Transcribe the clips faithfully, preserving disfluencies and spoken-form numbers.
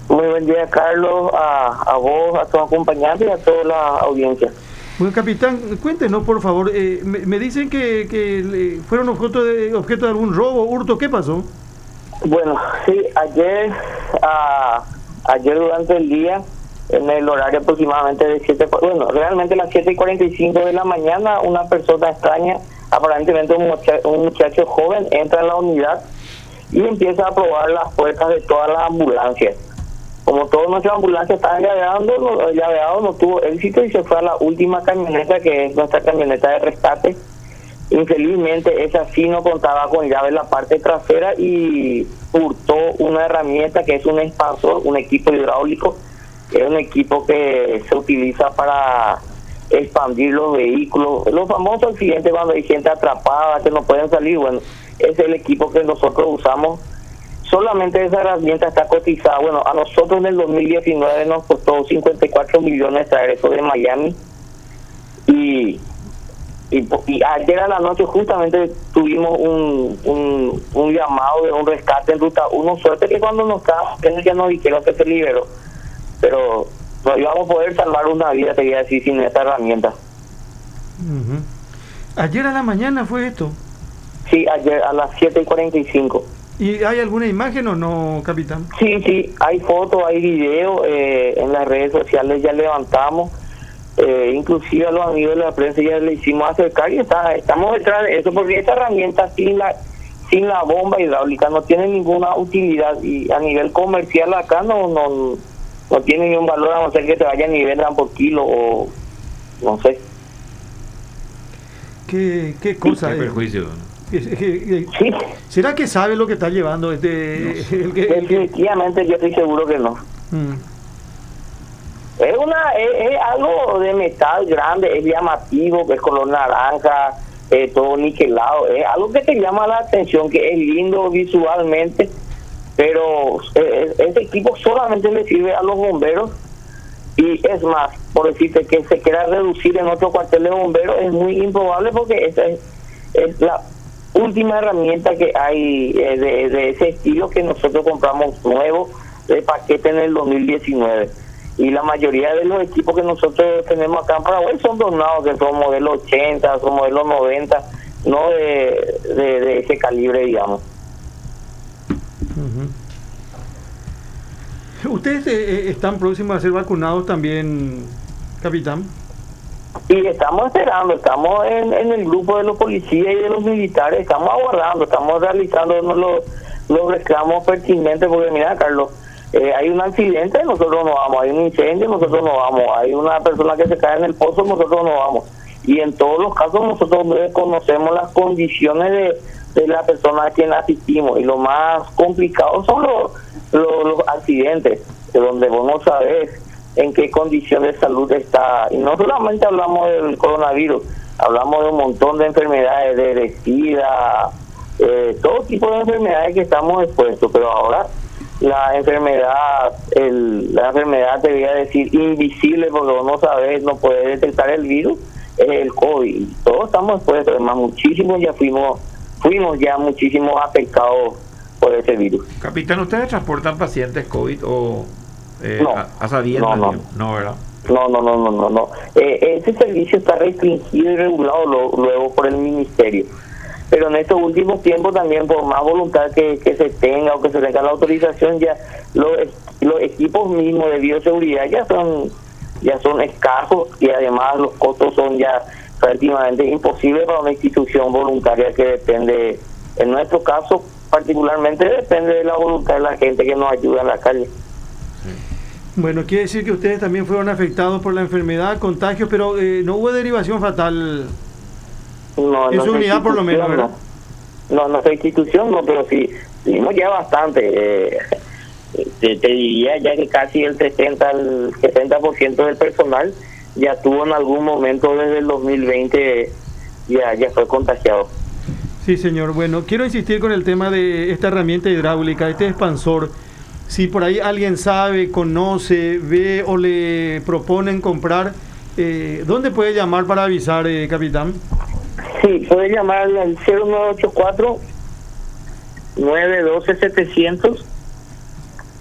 Muy buen día, Carlos, a, a vos, a tus acompañantes y a toda la audiencia. Bueno, capitán, cuéntenos, por favor. Eh, me, me dicen que, que fueron objeto de, objeto de algún robo, hurto. ¿Qué pasó? Bueno, sí, ayer, a, ayer durante el día, en el horario aproximadamente de siete, bueno, realmente a las siete y cuarenta y cinco de la mañana, una persona extraña, aparentemente un muchacho, un muchacho joven, entra a la unidad y empieza a probar las puertas de todas las ambulancias. Como todas nuestras ambulancias estaban llaveando, no, llaveado, no tuvo éxito y se fue a la última camioneta, que es nuestra camioneta de rescate. Infelizmente esa sí no contaba con llave en la parte trasera y hurtó una herramienta que es un expansor, un equipo hidráulico, que es un equipo que se utiliza para expandir los vehículos. Los famosos accidentes cuando hay gente atrapada que no pueden salir, bueno, es el equipo que nosotros usamos. Solamente esa herramienta está cotizada. Bueno, a nosotros en el dos mil diecinueve nos costó cincuenta y cuatro millones traer eso de Miami. Y, y, y ayer a la noche justamente tuvimos un, un, un llamado de un rescate en ruta uno. Suerte que cuando nos estábamos, ya nos dijeron que se liberó. Pero no íbamos a poder salvar una vida, te voy a decir, sin esa herramienta. Uh-huh. ¿Ayer a la mañana fue esto? Sí, ayer a las siete y cuarenta y cinco. ¿Y hay alguna imagen o no, capitán? Sí, sí, hay fotos, hay videos, eh, en las redes sociales ya levantamos, eh, inclusive a los amigos de la prensa ya le hicimos acercar y está, estamos detrás de eso, porque esta herramienta sin la sin la bomba hidráulica no tiene ninguna utilidad y a nivel comercial acá no no, no tiene ningún valor, a no ser que te vayan y vendan por kilo o no sé. ¿Qué, qué cosa? Qué perjuicio. Sí. ¿Será que sabe lo que está llevando este? No sé. el que, Definitivamente el que... yo estoy seguro que no. Mm. Es una es, es algo de metal grande, es llamativo, que es color naranja, eh, todo niquelado, es algo que te llama la atención, que es lindo visualmente, pero eh, ese equipo solamente le sirve a los bomberos. Y es más, por decirte que se quiera reducir en otro cuartel de bomberos, es muy improbable, porque esa es, es la última herramienta que hay eh, de, de ese estilo que nosotros compramos nuevo de paquete en el dos mil diecinueve. Y la mayoría de los equipos que nosotros tenemos acá en Paraguay son donados, que son modelos ochenta, son modelos noventa, no de, de, de ese calibre, digamos. Uh-huh. ¿Ustedes eh, están próximos a ser vacunados también, capitán? Y estamos esperando, estamos en, en el grupo de los policías y de los militares, estamos aguardando, estamos realizando los, los reclamos pertinentes, porque mira, Carlos, eh, hay un accidente, nosotros no vamos, hay un incendio, nosotros no vamos, hay una persona que se cae en el pozo, nosotros no vamos. Y en todos los casos nosotros conocemos las condiciones de, de la persona a quien asistimos, y lo más complicado son los, los, los accidentes, de donde vos no sabés en qué condición de salud está. Y no solamente hablamos del coronavirus, hablamos de un montón de enfermedades, de, de SIDA, eh, todo tipo de enfermedades que estamos expuestos. Pero ahora la enfermedad, el, la enfermedad te voy a decir invisible, porque vos no sabés, no podés detectar el virus, es el COVID. Todos estamos expuestos, además muchísimos ya fuimos, fuimos ya muchísimos afectados por ese virus. Capitán, ¿ustedes transportan pacientes COVID o...? Eh, no, a, a sabiendas, no, no. no, ¿verdad? No, no, no, no, no, no. Eh, ese servicio está restringido y regulado lo, luego por el ministerio. Pero en estos últimos tiempos también, por más voluntad que, que se tenga o que se tenga la autorización, ya los, los equipos mismos de bioseguridad ya son ya son escasos, y además los costos son ya prácticamente imposibles para una institución voluntaria que depende, en nuestro caso particularmente, depende de la voluntad de la gente que nos ayuda en la calle. Bueno, quiere decir que ustedes también fueron afectados por la enfermedad, contagios, pero eh, no hubo derivación fatal no, en su unidad, por lo menos, ¿verdad? No, no, nuestra institución no, pero sí, tuvimos ya bastante. Eh, te, te diría ya que casi el sesenta, el setenta por ciento del personal ya tuvo en algún momento desde el dos mil veinte, ya, ya fue contagiado. Sí, señor. Bueno, quiero insistir con el tema de esta herramienta hidráulica, este expansor. Si por ahí alguien sabe, conoce, ve o le proponen comprar, eh, ¿dónde puede llamar para avisar, eh, capitán? Sí, puede llamar al cero nueve ocho cuatro, nueve uno dos, setecientos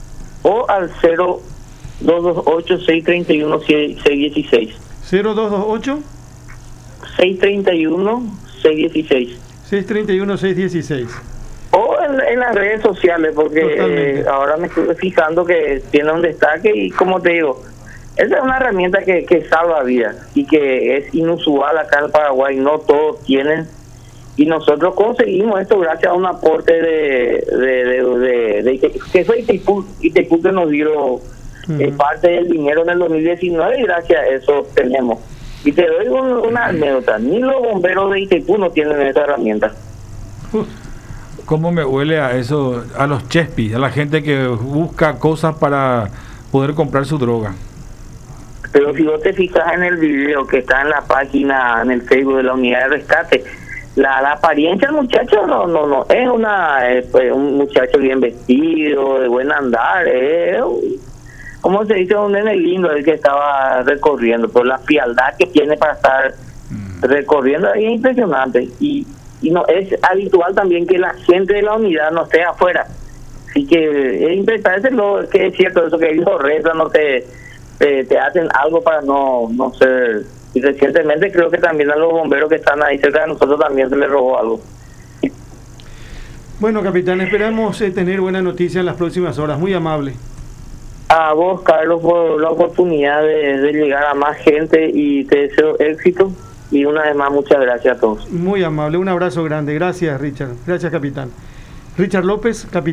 o al cero dos dos ocho, seis tres uno, seis uno seis. cero dos dos ocho, seis tres uno, seis uno seis. seis tres uno, seis uno seis. O en, en las redes sociales, porque eh, ahora me estoy fijando que tiene un destaque y como te digo, esa es una herramienta que, que salva vidas y que es inusual acá en Paraguay, no todos tienen, y nosotros conseguimos esto gracias a un aporte de, de, de, de, de, de que fue Itaipú, Itaipú que nos dio uh-huh. eh, parte del dinero en el dos mil diecinueve y gracias a eso tenemos. Y te doy un, una anécdota, ni los bomberos de Itaipú no tienen esa herramienta. Uh. ¿Cómo me huele a eso, a los chespis, a la gente que busca cosas para poder comprar su droga? Pero si vos te fijas en el video que está en la página, en el Facebook de la unidad de rescate, la, la apariencia del muchacho no no no es una es, pues, un muchacho bien vestido, de buen andar, es, como se dice, un nene lindo el que estaba recorriendo, pero la frialdad que tiene para estar mm. recorriendo es impresionante. Y Y no es habitual también que la gente de la unidad no esté afuera. Así que es importante lo que es cierto, eso que ellos rezan, no te, te, te hacen algo para no, no ser. Y recientemente creo que también a los bomberos que están ahí cerca de nosotros también se les robó algo. Bueno, capitán, esperamos eh, tener buena noticia en las próximas horas. Muy amable. A vos, Carlos, por la oportunidad de, de llegar a más gente y te deseo éxito. Y una vez más, muchas gracias a todos. Muy amable, un abrazo grande. Gracias, Richard. Gracias, capitán. Richard López, capitán.